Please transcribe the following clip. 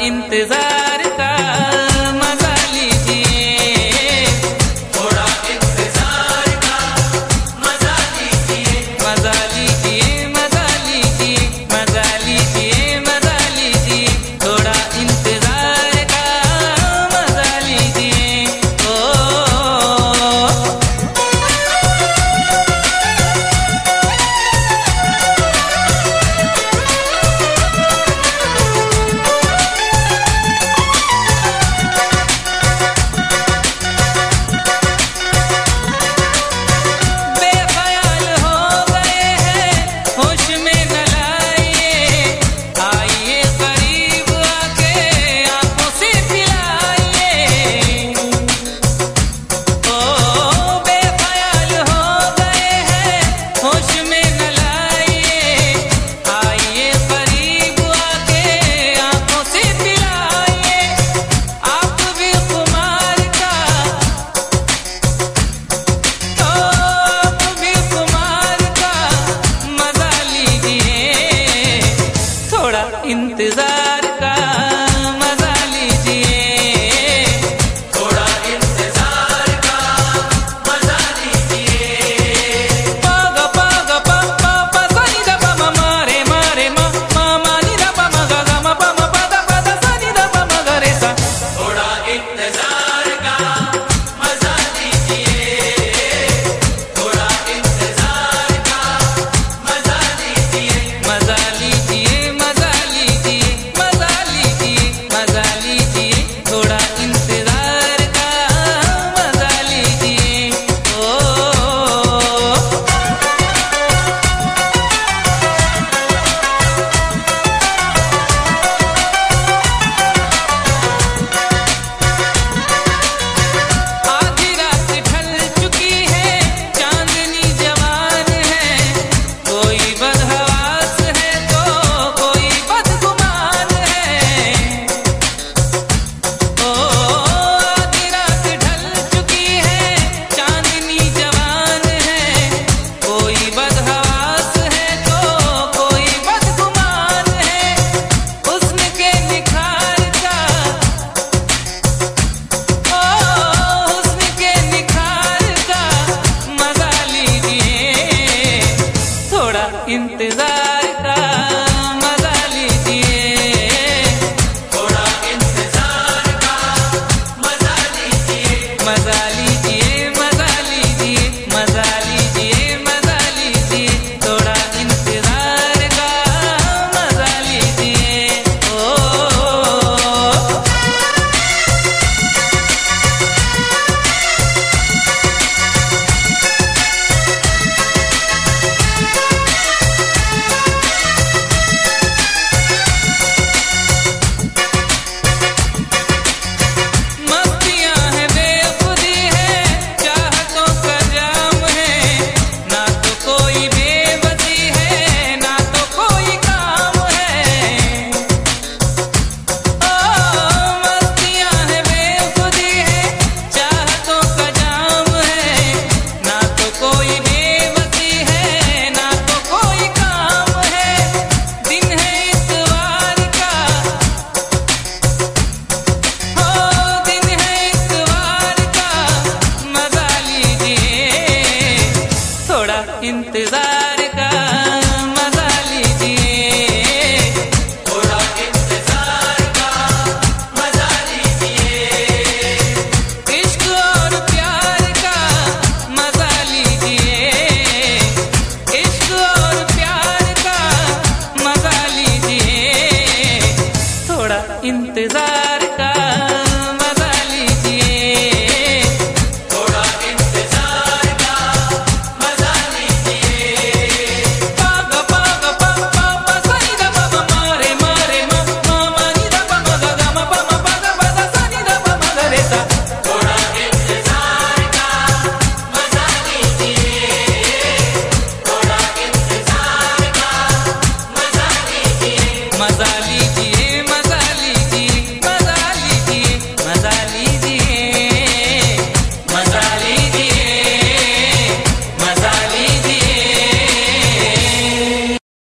इंतजार का मजा लीजिए, थोड़ा इंतजार का मजा लीजिए, मजा लीजिए, मजा लीजिए, मजा लीजिए, मजा लीजिए, थोड़ा इंतजार का मजा लीजिए। इंतजार का मजा लीजिए, थोड़ा इंतजार का मजा लीजिए। पाग पाग पा पा पा सा नि दा पा मा मा रे मा रे मा मा मा नि दा पा मा गा गा मा पा मा पा दा सा नि दा पा मा गा रे सा। थोड़ा इंतजार का मजा लीजिए, थोड़ा इंतजार का मजा लीजिए, मजा लीजिए, मजा लीजिए, मजा लीजिए, मजा लीजिए, थोड़ा इंतजार का मजा लीजिए। आधी रात ढल चुकी है, चांदनी जवान है, कोई बदहवास है तो कोई बदगुमान है। आधी रात ढल चुकी है, चांदनी जवान है, कोई बदहवास है तो कोई बदगुमान है। हुस्न के निखार का, हुस्न के निखार का मजा लीजिए, थोड़ा इंतजार का मजा लीजिए, थोड़ा इंतजार का मजा लीजिए, मजा लीजिए, मजा लीजिए, मजा लीजिए, मजा लीजिए, थोड़ा इंतजार का मजा लीजिए। मस्तियाँ हैं बेखुदी है, चाहतों का जाम है, ना तो कोई बेबसी है, ना तो कोई काम है। मस्तियाँ हैं बेखुदी है, चाहतों का जाम है, ना तो कोई बेबसी है, ना तो कोई काम है। दिन है इतवार का, दिन है इतवार का, मजा लीजिए, थोड़ा इंतजार का मजा लीजिए, थोड़ा इंतजार का मजा लीजिए। इश्क और प्यार का मजा लीजिए, इश्क और प्यार का मजा लीजिए, थोड़ा इंतजार